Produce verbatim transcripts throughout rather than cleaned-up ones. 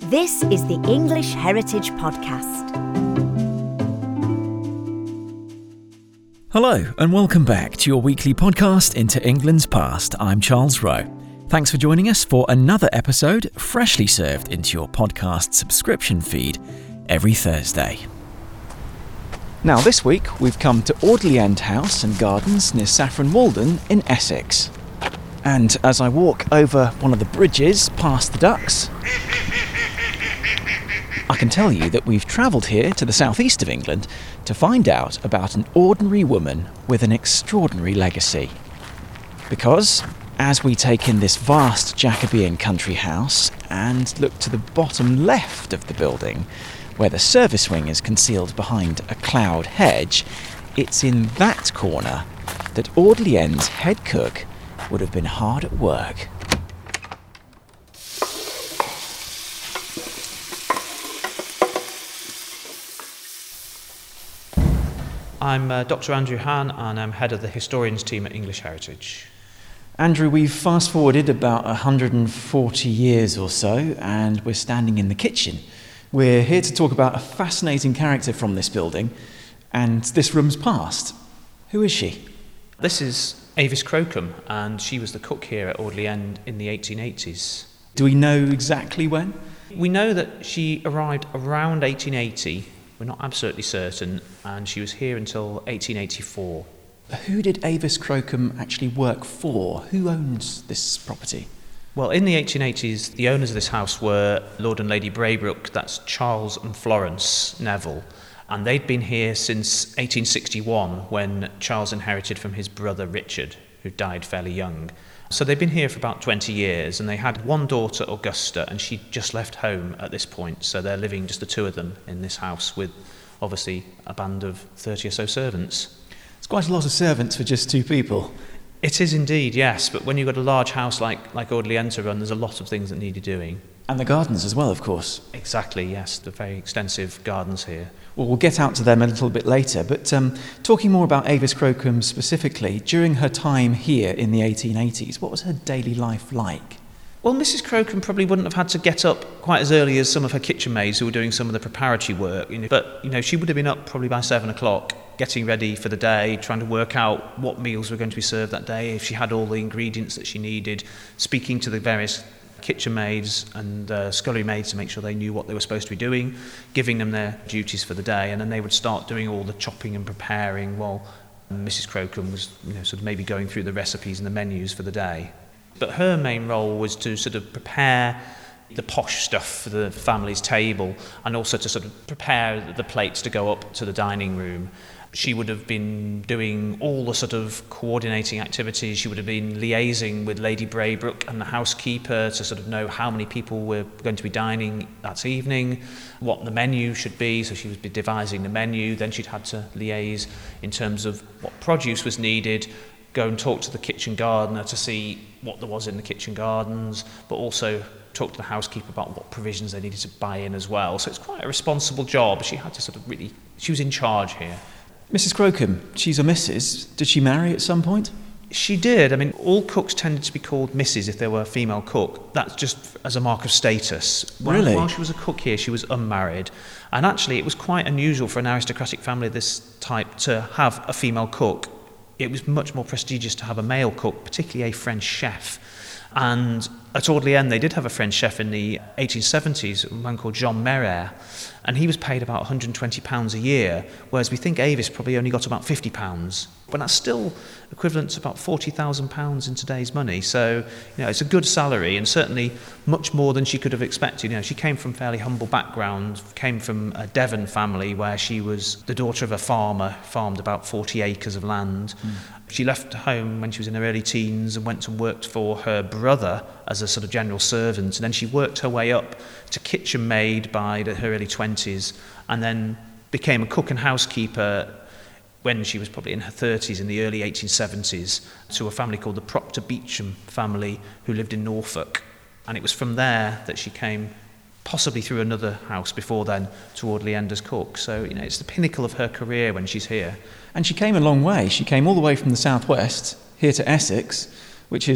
This is the English Heritage Podcast. Hello, and welcome back to your weekly podcast into England's past. I'm Charles Rowe. Thanks for joining us for another episode, freshly served into your podcast subscription feed every Thursday. Now, this week we've come to Audley End House and Gardens near Saffron Walden in Essex. And as I walk over one of the bridges past the ducks, I can tell you that we've travelled here to the southeast of England to find out about an ordinary woman with an extraordinary legacy. Because, as we take in this vast Jacobean country house and look to the bottom left of the building, where the service wing is concealed behind a cloud hedge, it's in that corner that Audley End's head cook would have been hard at work. I'm uh, Doctor Andrew Hahn, and I'm head of the historians team at English Heritage. Andrew, we've fast-forwarded about one hundred forty years or so, and we're standing in the kitchen. We're here to talk about a fascinating character from this building, and this room's past. Who is she? This is Avis Crocombe, and she was the cook here at Audley End in the eighteen eighties. Do we know exactly when? We know that she arrived around eighteen eighty. We're not absolutely certain, and she was here until eighteen eighty-four. Who did Avis Crocombe actually work for? Who owns this property? Well, in the eighteen eighties, the owners of this house were Lord and Lady Braybrooke, that's Charles and Florence Neville, and they'd been here since eighteen sixty-one, when Charles inherited from his brother Richard, who died fairly young. So they've been here for about twenty years, and they had one daughter, Augusta, and she just left home at this point, so they're living just the two of them in this house with, obviously, a band of thirty or so servants. It's quite a lot of servants for just two people. It is indeed, yes, but when you've got a large house like, like Audley End to run, there's a lot of things that need you doing. And the gardens as well, of course. Exactly, yes, the very extensive gardens here. Well, we'll get out to them a little bit later, but um, talking more about Avis Crocombe specifically, during her time here in the eighteen eighties, what was her daily life like? Well, Missus Crocombe probably wouldn't have had to get up quite as early as some of her kitchen maids who were doing some of the preparatory work, you know, but you know, she would have been up probably by seven o'clock, getting ready for the day, trying to work out what meals were going to be served that day, if she had all the ingredients that she needed, speaking to the various kitchen maids and uh, scullery maids to make sure they knew what they were supposed to be doing, giving them their duties for the day, and then they would start doing all the chopping and preparing while Missus Crocombe was, you know, sort of maybe going through the recipes and the menus for the day. But her main role was to sort of prepare the posh stuff for the family's table, and also to sort of prepare the plates to go up to the dining room. She would have been doing all the sort of coordinating activities. She would have been liaising with Lady Braybrooke and the housekeeper to sort of know how many people were going to be dining that evening, what the menu should be. So she would be devising the menu. Then she'd had to liaise in terms of what produce was needed, go and talk to the kitchen gardener to see what there was in the kitchen gardens, but also talk to the housekeeper about what provisions they needed to buy in as well. So it's quite a responsible job. She had to sort of really, she was in charge here. Missus Crocombe, she's a Missus Did she marry at some point? She did. I mean, all cooks tended to be called Missus if they were a female cook. That's just as a mark of status. While, really? While she was a cook here, she was unmarried. And actually, it was quite unusual for an aristocratic family of this type to have a female cook. It was much more prestigious to have a male cook, particularly a French chef. And at Audley End, they did have a French chef in the eighteen seventies, a man called Jean Mérère, and he was paid about one hundred twenty pounds a year, whereas we think Avis probably only got about fifty pounds. But that's still equivalent to about forty thousand pounds in today's money. So, you know, it's a good salary, and certainly much more than she could have expected. You know, she came from fairly humble background, came from a Devon family where she was the daughter of a farmer, farmed about forty acres of land. Mm. She left home when she was in her early teens and went and worked for her brother as a sort of general servant, and then she worked her way up to kitchen maid by the, her early twenties, and then became a cook and housekeeper when she was probably in her thirties in the early eighteen seventies to a family called the Proctor Beecham family who lived in Norfolk. And it was from there that she came, possibly through another house before then, to Audley End as cook. So, you know, it's the pinnacle of her career when she's here. And she came a long way. She came all the way from the southwest here to Essex, which is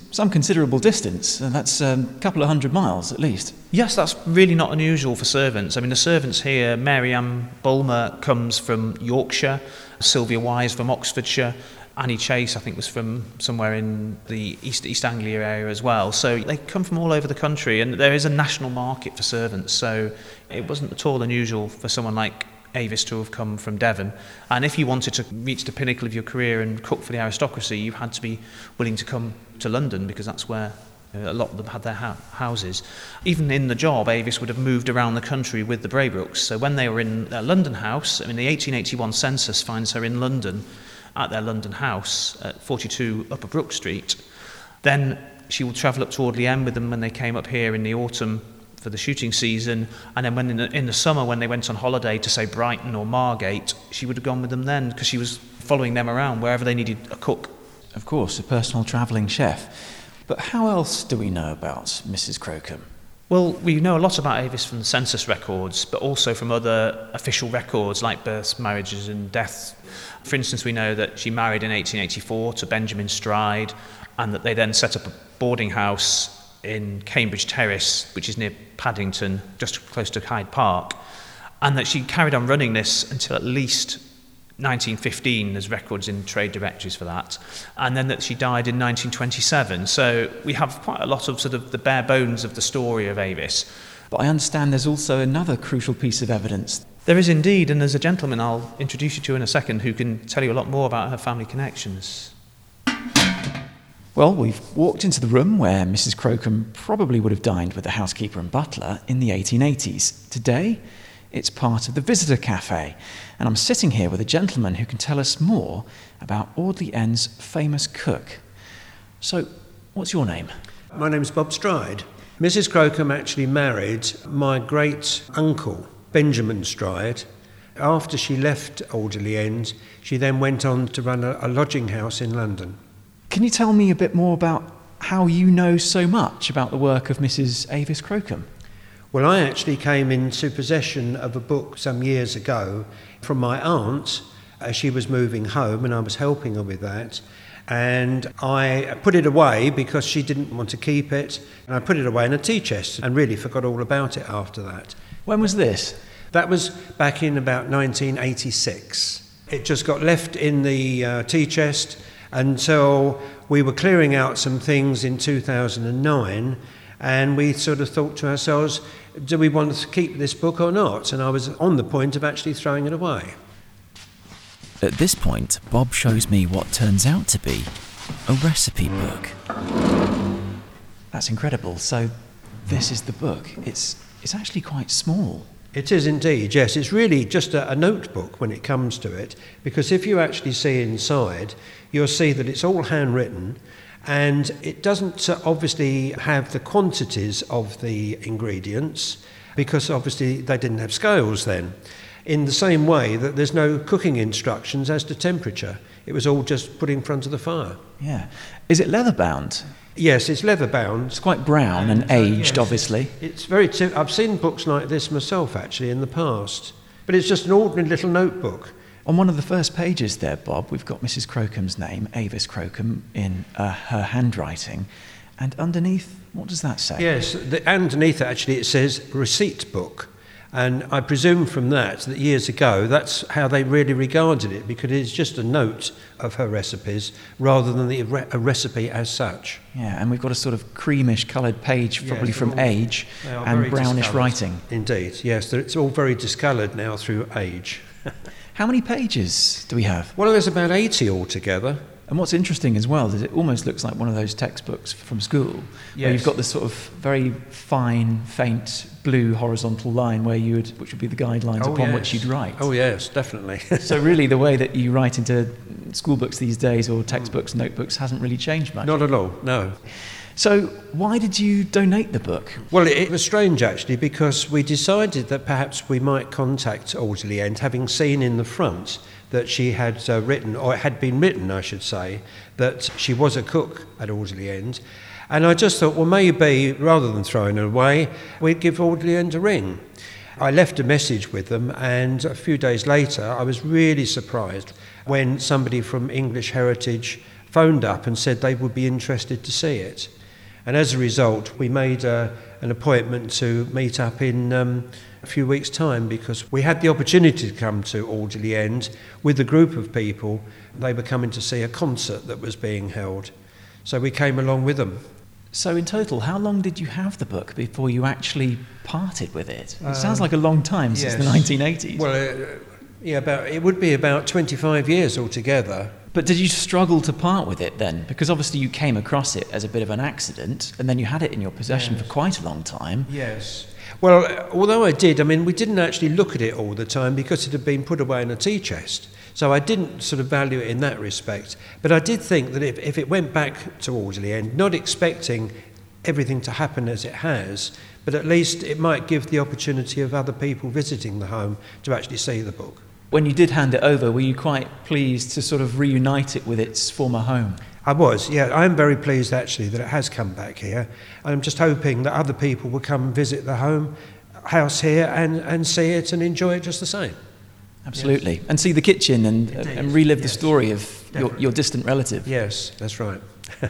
some considerable distance, and that's um, a couple of hundred miles at least. Yes, that's really not unusual for servants. I mean, the servants here, Mary Ann Bulmer comes from Yorkshire, Sylvia Wise from Oxfordshire, Annie Chase, I think, was from somewhere in the East East Anglia area as well. So they come from all over the country, and there is a national market for servants. So it wasn't at all unusual for someone like Avis to have come from Devon. And if you wanted to reach the pinnacle of your career and cook for the aristocracy, you had to be willing to come to London, because that's where a lot of them had their ha- houses. Even in the job, Avis would have moved around the country with the Braybrookes. So when they were in their London house, I mean, the eighteen eighty-one census finds her in London at their London house at forty-two Upper Brook Street. Then she would travel up to Audley End with them when they came up here in the autumn for the shooting season, and then when in the, in the summer when they went on holiday to, say, Brighton or Margate, she would have gone with them then, because she was following them around wherever they needed a cook. Of course, a personal travelling chef. But how else do we know about Missus Crocombe? Well, we know a lot about Avis from the census records, but also from other official records like births, marriages and deaths. For instance, we know that she married in eighteen eighty-four to Benjamin Stride, and that they then set up a boarding house in Cambridge Terrace, which is near Paddington, just close to Hyde Park, and that she carried on running this until at least nineteen fifteen. There's records in trade directories for that, and then that she died in nineteen twenty-seven. So we have quite a lot of sort of the bare bones of the story of Avis. But I understand there's also another crucial piece of evidence. There is indeed, and there's a gentleman I'll introduce you to in a second who can tell you a lot more about her family connections. Well, we've walked into the room where Missus Crocombe probably would have dined with the housekeeper and butler in the eighteen eighties. Today, it's part of the visitor cafe, and I'm sitting here with a gentleman who can tell us more about Audley End's famous cook. So, what's your name? My name's Bob Stride. Missus Crocombe actually married my great-uncle, Benjamin Stride. After she left Audley End, she then went on to run a, a lodging house in London. Can you tell me a bit more about how you know so much about the work of Missus Avis Crocombe? Well, I actually came into possession of a book some years ago from my aunt as she was moving home, and I was helping her with that. And I put it away because she didn't want to keep it, and I put it away in a tea chest and really forgot all about it after that. When was this? That was back in about nineteen eighty-six. It just got left in the uh, tea chest until we were clearing out some things in two thousand nine, and we sort of thought to ourselves, do we want to keep this book or not? And I was on the point of actually throwing it away. At this point, Bob shows me what turns out to be a recipe book. That's incredible. So this is the book. It's it's actually quite small. It is indeed, yes. It's really just a, a notebook when it comes to it, because if you actually see inside, you'll see that it's all handwritten, and it doesn't uh, obviously have the quantities of the ingredients, because obviously they didn't have scales then. In the same way that there's no cooking instructions as to temperature. It was all just put in front of the fire. Yeah. Is it leather bound? Yes, it's leather bound. It's quite brown and, and aged, uh, yes, obviously. It's very. T- I've seen books like this myself, actually, in the past. But it's just an ordinary little notebook. On one of the first pages there, Bob, we've got Missus Crocombe's name, Avis Crocombe, in uh, her handwriting. And underneath, what does that say? Yes, the, underneath actually it says receipt book. And I presume from that, that years ago, that's how they really regarded it, because it's just a note of her recipes rather than the, a recipe as such. Yeah, and we've got a sort of creamish coloured page, probably yes, from all, age, and brownish discoloured. Writing. Indeed, yes, it's all very discoloured now through age. How many pages do we have? Well, there's about eighty altogether. And what's interesting as well is it almost looks like one of those textbooks from school, yes, where you've got this sort of very fine, faint blue horizontal line where you would, which would be the guidelines oh, upon yes. which you'd write. Oh yes, definitely. So really, the way that you write into school books these days, or textbooks, notebooks, hasn't really changed much. Not at all. No. So why did you donate the book? Well, it was strange actually, because we decided that perhaps we might contact Audley End, having seen in the front that she had uh, written, or it had been written, I should say, that she was a cook at Audley End. And I just thought, well, maybe, rather than throwing it away, we'd give Audley End a ring. I left a message with them, and a few days later, I was really surprised when somebody from English Heritage phoned up and said they would be interested to see it. And as a result, we made uh, an appointment to meet up in um, a few weeks' time, because we had the opportunity to come to Alderley End with a group of people. They were coming to see a concert that was being held. So we came along with them. So in total, how long did you have the book before you actually parted with it? It sounds like a long time, since yes. the nineteen eighties. Well, uh, yeah, about it would be about twenty-five years altogether. But did you struggle to part with it then? Because obviously you came across it as a bit of an accident, and then you had it in your possession Yes. for quite a long time. Yes. Well, although I did, I mean, we didn't actually look at it all the time because it had been put away in a tea chest. So I didn't sort of value it in that respect. But I did think that if, if it went back to Alderley End, not expecting everything to happen as it has, but at least it might give the opportunity of other people visiting the home to actually see the book. When you did hand it over, were you quite pleased to sort of reunite it with its former home? I was, yeah. I am very pleased actually that it has come back here. I'm just hoping that other people will come and visit the home house here and, and see it and enjoy it just the same. Absolutely. Yes. And see the kitchen and, uh, and relive yes. the story of your, your distant relative. Yes, that's right.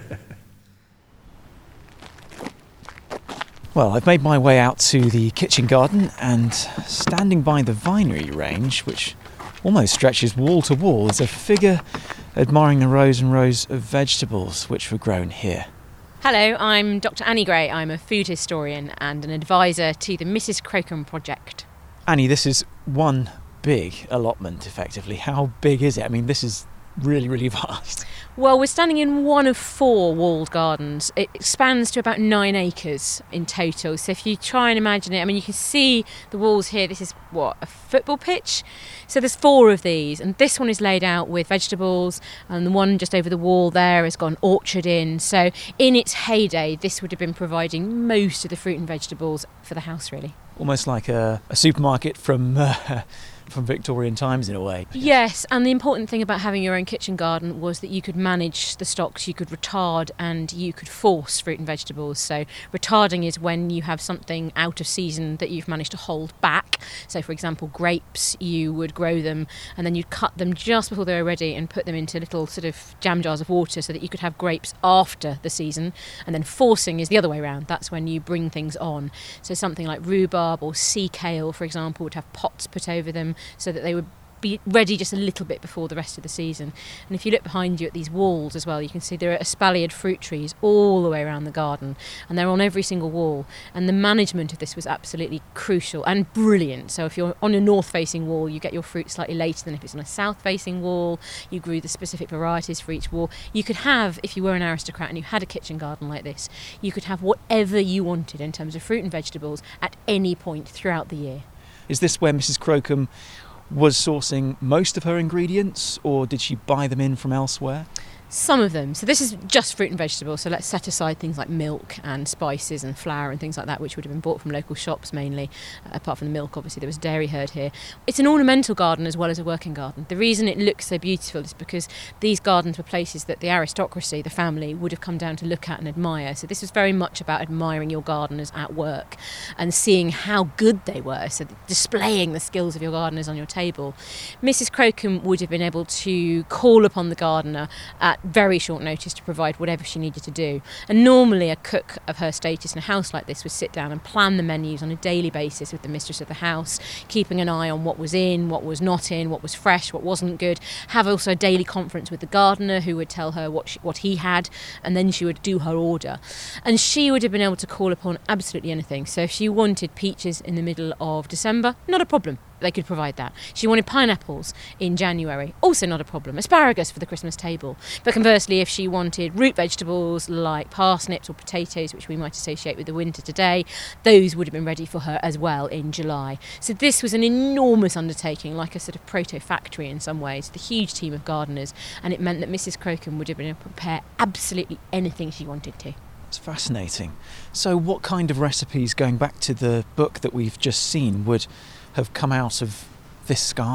Well, I've made my way out to the kitchen garden, and standing by the vinery range, which almost stretches wall to wall, is a figure admiring the rows and rows of vegetables which were grown here. Hello, I'm Doctor Annie Gray. I'm a food historian and an advisor to the Missus Crocombe project. Annie, this is one big allotment, effectively. How big is it? I mean, this is really, really vast. Well, we're standing in one of four walled gardens. It expands to about nine acres in total. So if you try and imagine it, I mean, you can see the walls here. This is, what, a football pitch? So there's four of these, and this one is laid out with vegetables, and the one just over the wall there has got an orchard in. So in its heyday, this would have been providing most of the fruit and vegetables for the house, really. Almost like a, a supermarket from... Uh, from Victorian times in a way. Yes, and the important thing about having your own kitchen garden was that you could manage the stocks, you could retard and you could force fruit and vegetables. So retarding is when you have something out of season that you've managed to hold back. So for example, grapes, you would grow them and then you'd cut them just before they were ready and put them into little sort of jam jars of water so that you could have grapes after the season. And then forcing is the other way around. That's when you bring things on. So something like rhubarb or sea kale, for example, would have pots put over them so that they would be ready just a little bit before the rest of the season. And if you look behind you at these walls as well, you can see there are espaliered fruit trees all the way around the garden, and they're on every single wall. And the management of this was absolutely crucial and brilliant. So if you're on a north-facing wall, you get your fruit slightly later than if it's on a south-facing wall. You grew the specific varieties for each wall. You could have, if you were an aristocrat and you had a kitchen garden like this, you could have whatever you wanted in terms of fruit and vegetables at any point throughout the year. Is this where Missus Crocombe was sourcing most of her ingredients, or did she buy them in from elsewhere? Some of them. So this is just fruit and vegetables, so let's set aside things like milk and spices and flour and things like that, which would have been bought from local shops mainly. Uh, apart from the milk, obviously, there was a dairy herd here. It's an ornamental garden as well as a working garden. The reason it looks so beautiful is because these gardens were places that the aristocracy, the family, would have come down to look at and admire. So this was very much about admiring your gardeners at work and seeing how good they were, so displaying the skills of your gardeners on your table. Missus Crocombe would have been able to call upon the gardener at very short notice to provide whatever she needed to do. And normally a cook of her status in a house like this would sit down and plan the menus on a daily basis with the mistress of the house, keeping an eye on what was in, what was not in, what was fresh, what wasn't good. Have also a daily conference with the gardener who would tell her what she, what he had, and then she would do her order. And she would have been able to call upon absolutely anything. So if she wanted peaches in the middle of December, not a problem. They could provide that. She wanted pineapples in January, also not a problem. Asparagus for the Christmas table. But conversely, if she wanted root vegetables like parsnips or potatoes, which we might associate with the winter today, those would have been ready for her as well in July. So this was an enormous undertaking, like a sort of proto-factory in some ways, the huge team of gardeners, and it meant that Missus Crocombe would have been able to prepare absolutely anything she wanted to. It's fascinating. So what kind of recipes, going back to the book that we've just seen, would have come out of this garden?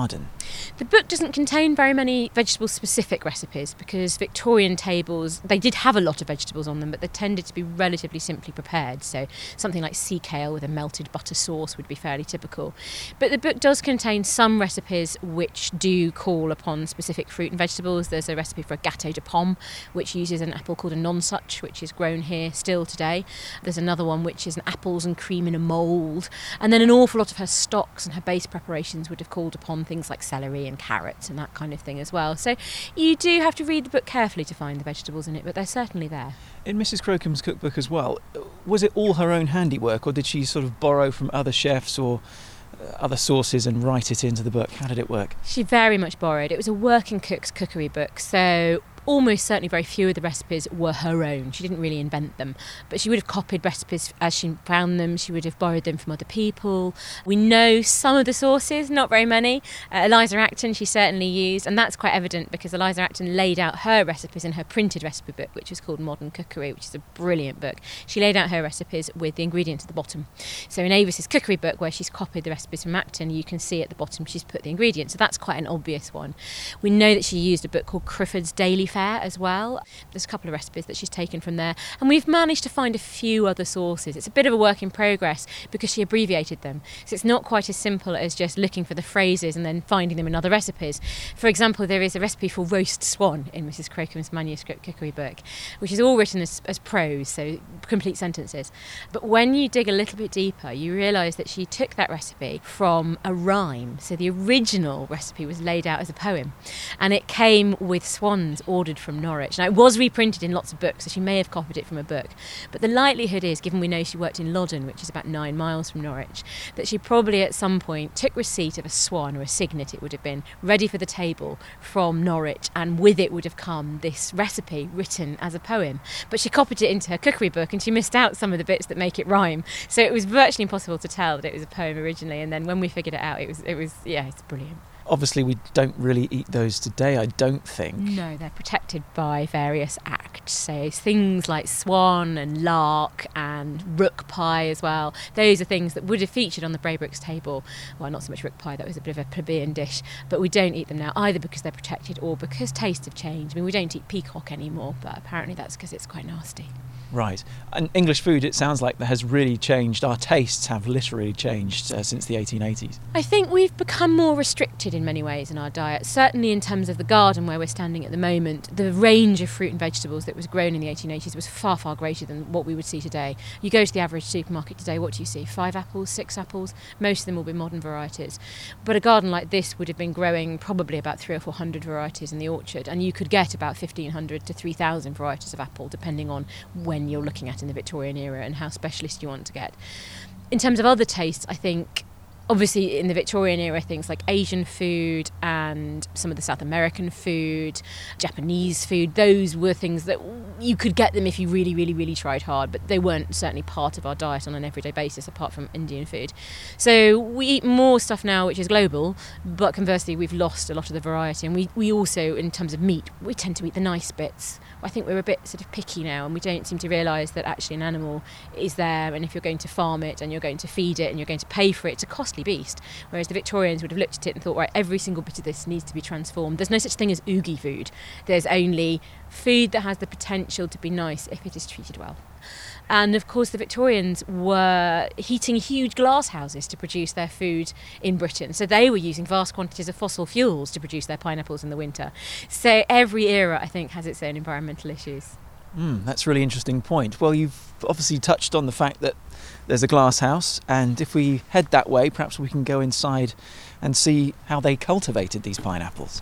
The book doesn't contain very many vegetable-specific recipes because Victorian tables, they did have a lot of vegetables on them, but they tended to be relatively simply prepared. So something like sea kale with a melted butter sauce would be fairly typical. But the book does contain some recipes which do call upon specific fruit and vegetables. There's a recipe for a gâteau de pomme, which uses an apple called a nonsuch, which is grown here still today. There's another one which is an apples and cream in a mould. And then an awful lot of her stocks and her base preparations would have called upon things like celery and carrots and that kind of thing as well. So you do have to read the book carefully to find the vegetables in it, but they're certainly there. In Missus Crocombe's cookbook as well, was it all her own handiwork, or did she sort of borrow from other chefs or other sources and write it into the book? How did it work? She very much borrowed. It was a working cook's cookery book, so almost certainly very few of the recipes were her own. She didn't really invent them, but she would have copied recipes as she found them. She would have borrowed them from other people. We know some of the sources, not very many. Uh, Eliza Acton she certainly used, and that's quite evident because Eliza Acton laid out her recipes in her printed recipe book, which was called Modern Cookery, which is a brilliant book. She laid out her recipes with the ingredients at the bottom. So in Avis's cookery book, where she's copied the recipes from Acton, you can see at the bottom she's put the ingredients. So that's quite an obvious one. We know that she used a book called Crawford's Daily Fare as well. There's a couple of recipes that she's taken from there, and we've managed to find a few other sources. It's a bit of a work in progress because she abbreviated them, so it's not quite as simple as just looking for the phrases and then finding them in other recipes. For example, there is a recipe for roast swan in Missus Crocombe's manuscript cookery book, which is all written as, as prose, so complete sentences. But when you dig a little bit deeper, you realise that she took that recipe from a rhyme. So the original recipe was laid out as a poem, and it came with swans ordered from Norwich. Now, it was reprinted in lots of books, so she may have copied it from a book, but the likelihood is, given we know she worked in Loddon, which is about nine miles from Norwich, that she probably at some point took receipt of a swan, or a cygnet it would have been, ready for the table from Norwich, and with it would have come this recipe written as a poem. But she copied it into her cookery book, and she missed out some of the bits that make it rhyme, so it was virtually impossible to tell that it was a poem originally, and then when we figured it out, it was, it was yeah, it's brilliant. Obviously, we don't really eat those today, I don't think. No, they're protected by various acts. So things like swan and lark and rook pie as well. Those are things that would have featured on the Braybrook's table. Well, not so much rook pie, that was a bit of a plebeian dish. But we don't eat them now, either because they're protected or because tastes have changed. I mean, we don't eat peacock anymore, but apparently that's because it's quite nasty. Right. And English food, it sounds like, that has really changed. Our tastes have literally changed uh, since the eighteen eighties. I think we've become more restricted in many ways in our diet. Certainly in terms of the garden where we're standing at the moment, the range of fruit and vegetables that was grown in the eighteen eighties was far, far greater than what we would see today. You go to the average supermarket today, what do you see? Five apples, six apples? Most of them will be modern varieties. But a garden like this would have been growing probably about three or four hundred varieties in the orchard, and you could get about fifteen hundred to three thousand varieties of apple, depending on when you're looking at in the Victorian era and how specialist you want to get. In terms of other tastes, I think obviously in the Victorian era things like Asian food and some of the South American food, Japanese food, those were things that you could get them if you really, really, really tried hard, but they weren't certainly part of our diet on an everyday basis apart from Indian food. So we eat more stuff now which is global, but conversely we've lost a lot of the variety, and we, we also, in terms of meat, we tend to eat the nice bits. I think we're a bit sort of picky now, and we don't seem to realise that actually an animal is there, and if you're going to farm it and you're going to feed it and you're going to pay for it, it's a costly beast. Whereas the Victorians would have looked at it and thought, right, every single bit of this needs to be transformed. There's no such thing as oogie food. There's only food that has the potential to be nice if it is treated well. And of course the Victorians were heating huge glass houses to produce their food in Britain. So they were using vast quantities of fossil fuels to produce their pineapples in the winter. So every era, I think, has its own environmental issues. Mm, that's a really interesting point. Well, you've obviously touched on the fact that there's a glass house, and if we head that way, perhaps we can go inside and see how they cultivated these pineapples.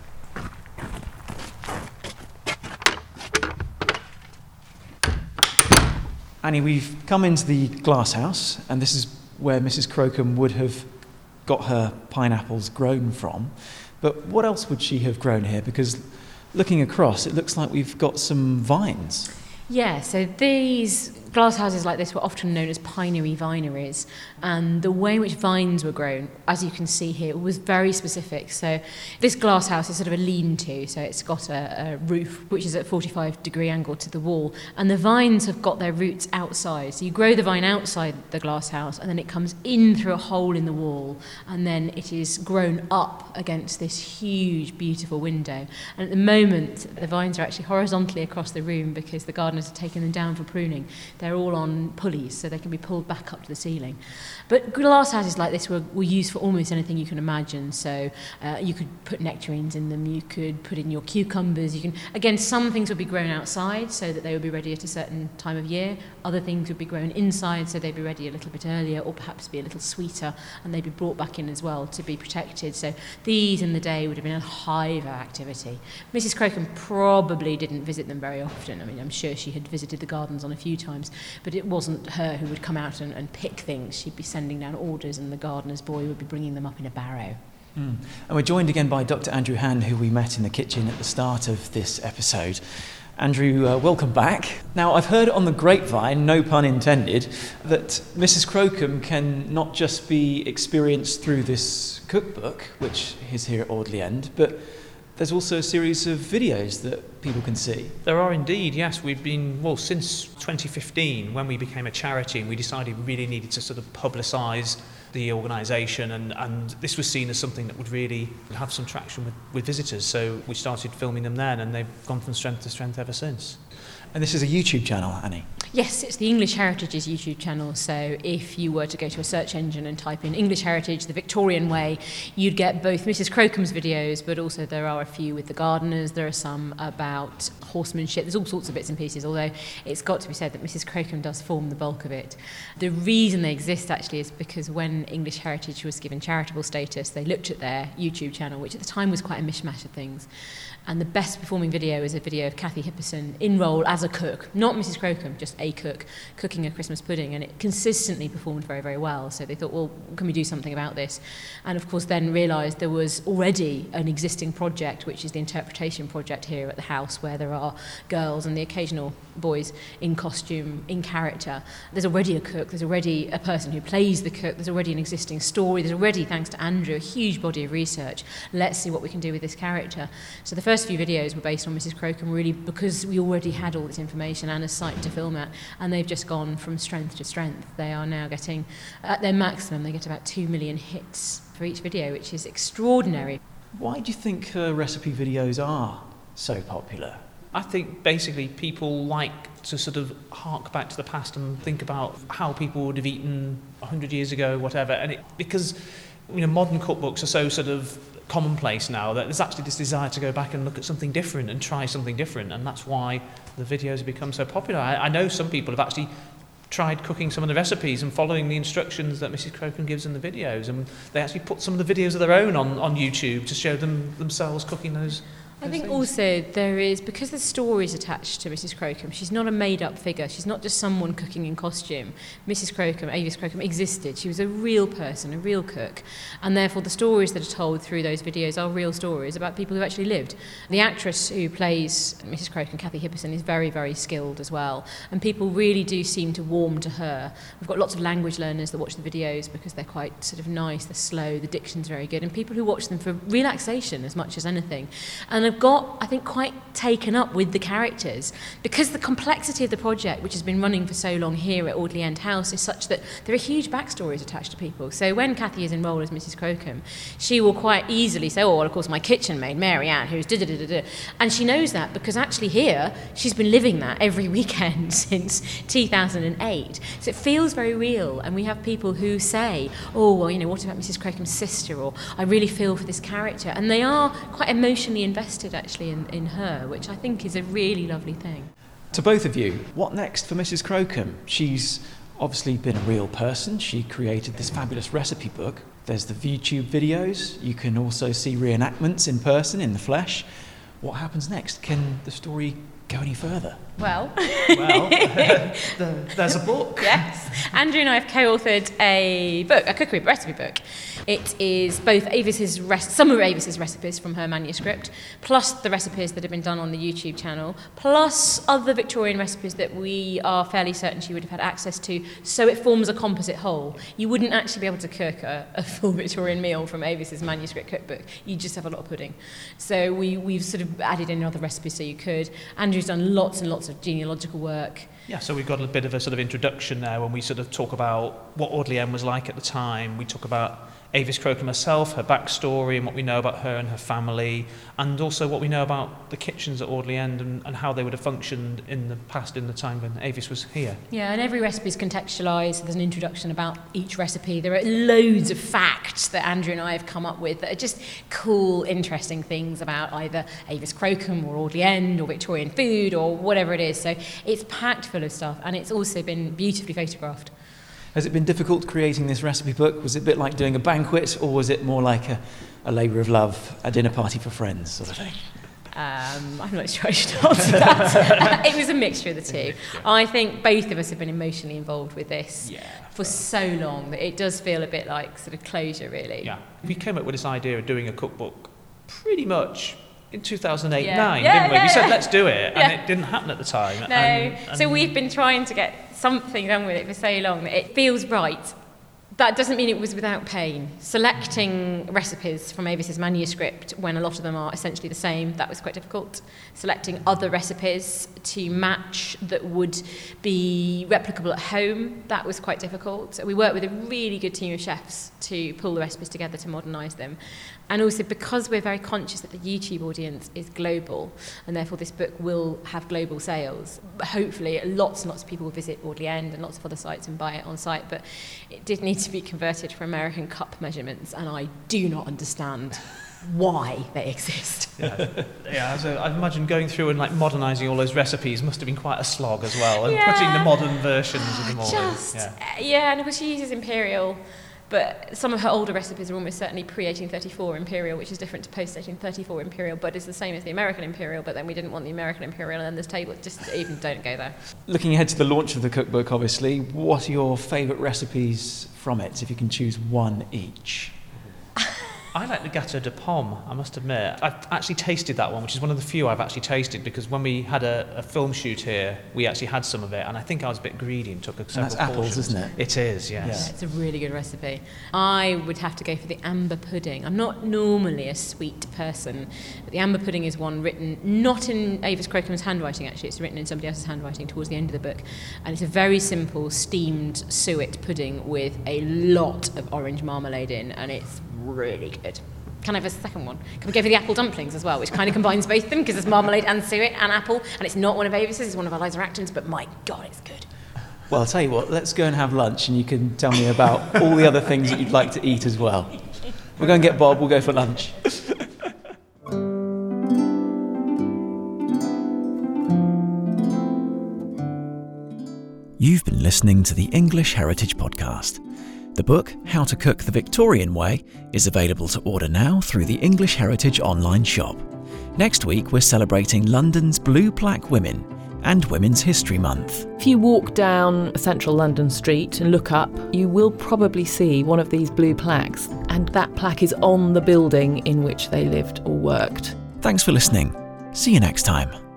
Annie, we've come into the glass house, and this is where Missus Crocombe would have got her pineapples grown from. But what else would she have grown here? Because looking across, it looks like we've got some vines. Yeah, so these Glass houses like this were often known as pinery vineries, and the way in which vines were grown, as you can see here, was very specific. So this glass house is sort of a lean-to, so it's got a, a roof which is at forty-five degree angle to the wall, and the vines have got their roots outside. So you grow the vine outside the glass house, and then it comes in through a hole in the wall, and then it is grown up against this huge, beautiful window. And at the moment, the vines are actually horizontally across the room because the gardeners have taken them down for pruning. They're all on pulleys, so they can be pulled back up to the ceiling. But glass houses like this were, were used for almost anything you can imagine. So uh, you could put nectarines in them, you could put in your cucumbers. You can again, some things would be grown outside so that they would be ready at a certain time of year. Other things would be grown inside so they'd be ready a little bit earlier, or perhaps be a little sweeter, and they'd be brought back in as well to be protected. So these in the day would have been a hive of activity. Missus Crocombe probably didn't visit them very often. I mean, I'm sure she had visited the gardens on a few times, but it wasn't her who would come out and, and pick things. She'd be sending down orders, and the gardener's boy would be bringing them up in a barrow. Mm. And we're joined again by Doctor Andrew Hand, who we met in the kitchen at the start of this episode. Andrew, uh, welcome back. Now, I've heard on the grapevine, no pun intended, that Missus Crocombe can not just be experienced through this cookbook, which is here at Audley End, but there's also a series of videos that people can see. There are indeed, yes. We've been, well, since twenty fifteen, when we became a charity, and we decided we really needed to sort of publicise the organisation, and, and this was seen as something that would really have some traction with, with visitors. So we started filming them then, and they've gone from strength to strength ever since. And this is a YouTube channel, Annie? Yes, it's the English Heritage's YouTube channel. So if you were to go to a search engine and type in English Heritage, the Victorian way, you'd get both Missus Crocombe's videos, but also there are a few with the gardeners. There are some about horsemanship. There's all sorts of bits and pieces, although it's got to be said that Missus Crocombe does form the bulk of it. The reason they exist, actually, is because when English Heritage was given charitable status, they looked at their YouTube channel, which at the time was quite a mishmash of things. And the best performing video is a video of Cathy Hipperson in role as a cook, not Missus Crocombe, just a cook, cooking a Christmas pudding, and it consistently performed very, very well. So they thought, well, can we do something about this? And of course then realised there was already an existing project, which is the interpretation project here at the house, where there are girls and the occasional boys in costume, in character. There's already a cook, there's already a person who plays the cook, there's already an existing story, there's already, thanks to Andrew, a huge body of research. Let's see what we can do with this character. So the first few videos were based on Missus Crocombe, really because we already had all this information and a site to film at, and they've just gone from strength to strength. They are now getting, at their maximum, they get about two million hits for each video, which is extraordinary. Why do you think her recipe videos are so popular? I think basically people like to sort of hark back to the past and think about how people would have eaten one hundred years ago, whatever. And it, because, you know, modern cookbooks are so sort of commonplace now that there's actually this desire to go back and look at something different and try something different. And that's why the videos have become so popular. I, I know some people have actually tried cooking some of the recipes and following the instructions that Missus Crocombe gives in the videos. And they actually put some of the videos of their own on, on YouTube to show them themselves cooking those. I think also there is, because there's stories attached to Missus Crocombe, she's not a made-up figure. She's not just someone cooking in costume. Missus Crocombe, Avis Crocombe, existed. She was a real person, a real cook. And therefore the stories that are told through those videos are real stories about people who actually lived. The actress who plays Missus Crocombe, Cathy Hipperson, is very, very skilled as well. And people really do seem to warm to her. We've got lots of language learners that watch the videos because they're quite sort of nice, they're slow, the diction's very good, and people who watch them for relaxation as much as anything. And I've got, I think, quite taken up with the characters because the complexity of the project, which has been running for so long here at Audley End House, is such that there are huge backstories attached to people. So when Cathy is enrolled as Missus Crocombe, she will quite easily say, oh, well, of course, my kitchen maid, Mary Ann, who's da-da-da-da-da. And she knows that because actually here, she's been living that every weekend since two thousand eight. So it feels very real. And we have people who say, oh, well, you know, what about Missus Crocombe's sister? Or I really feel for this character. And they are quite emotionally invested actually in, in her, which I think is a really lovely thing. To both of you, what next for Missus Crocombe? She's obviously been a real person. She created this fabulous recipe book. There's the YouTube videos. You can also see reenactments in person, in the flesh. What happens next? Can the story go any further? Well, Well, the, there's a book. yes. Andrew and I have co-authored a book, a cookery recipe book. It is both Avis's rec- some of Avis's recipes from her manuscript, plus the recipes that have been done on the YouTube channel, plus other Victorian recipes that we are fairly certain she would have had access to. So it forms a composite whole. You wouldn't actually be able to cook a, a full Victorian meal from Avis's manuscript cookbook. You just have a lot of pudding. So we we've sort of added in other recipes so you could. Andrew's done lots and lots of genealogical work. Yeah, so we've got a bit of a sort of introduction there when we sort of talk about what Audley End was like at the time. We talk about Avis Crocombe herself, her backstory and what we know about her and her family, and also what we know about the kitchens at Audley End and, and how they would have functioned in the past, in the time when Avis was here. Yeah, and every recipe is contextualised. There's an introduction about each recipe. There are loads of facts that Andrew and I have come up with that are just cool, interesting things about either Avis Crocombe or Audley End or Victorian food or whatever it is. So it's packed full of stuff, and it's also been beautifully photographed. Has it been difficult creating this recipe book? Was it a bit like doing a banquet, or was it more like a, a labour of love, a dinner party for friends sort of thing? Um, I'm not sure I should answer that. It was a mixture of the two. I think both of us have been emotionally involved with this Yeah, for so long that it does feel a bit like sort of closure, really. Yeah. We came up with this idea of doing a cookbook pretty much in two thousand eight Yeah. nine, Yeah, didn't we? yeah, we said, yeah. let's do it, Yeah. and it didn't happen at the time. No, and, and so we've been trying to get something done with it for so long that it feels right. That doesn't mean it was without pain. Selecting recipes from Avis's manuscript when a lot of them are essentially the same, that was quite difficult. Selecting other recipes to match that would be replicable at home, that was quite difficult. So we worked with a really good team of chefs to pull the recipes together to modernise them. And also because we're very conscious that the YouTube audience is global, and therefore this book will have global sales. Hopefully lots and lots of people will visit Audley End and lots of other sites and buy it on site, but it did need to be converted for American cup measurements, and I do not understand why they exist. yeah, yeah so I imagine going through and like modernising all those recipes must have been quite a slog as well, and Yeah. putting the modern versions of them all Just, in. Yeah. uh, yeah, and of course she uses imperial, but some of her older recipes are almost certainly pre eighteen thirty-four imperial, which is different to post eighteen thirty-four imperial, but is the same as the American imperial, but then we didn't want the American imperial, and then this table, just even don't go there. Looking ahead to the launch of the cookbook, obviously, what are your favourite recipes from it, if you can choose one each? I like the Gâteau de Pomme, I must admit. I've actually tasted that one, which is one of the few I've actually tasted, because when we had a, a film shoot here, we actually had some of it, and I think I was a bit greedy and took a several that's apples, portions. isn't it? It is, yes. Yeah, it's a really good recipe. I would have to go for the amber pudding. I'm not normally a sweet person, but the amber pudding is one written not in Avis Crocombe's handwriting, actually. It's written in somebody else's handwriting towards the end of the book. And it's a very simple steamed suet pudding with a lot of orange marmalade in, and it's really good. Can I have a second one? Can we go for the apple dumplings as well, which kind of combines both of them, because there's marmalade and suet and apple, and it's not one of Avis's, it's one of Eliza Acton's, but my God, it's good. Well, I'll tell you what, let's go and have lunch and you can tell me about all the other things that you'd like to eat as well. We'll go and get Bob, we'll go for lunch. You've been listening to the English Heritage Podcast. The book, How to Cook the Victorian Way, is available to order now through the English Heritage online shop. Next week, we're celebrating London's Blue Plaque Women and Women's History Month. If you walk down a central London street and look up, you will probably see one of these blue plaques, and that plaque is on the building in which they lived or worked. Thanks for listening. See you next time.